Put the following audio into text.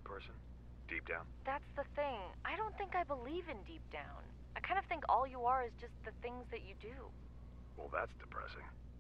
good person? Deep down? That's the thing. I don't think I believe in deep down. I kind of think all you are is just the things that you do. Well, that's depressing.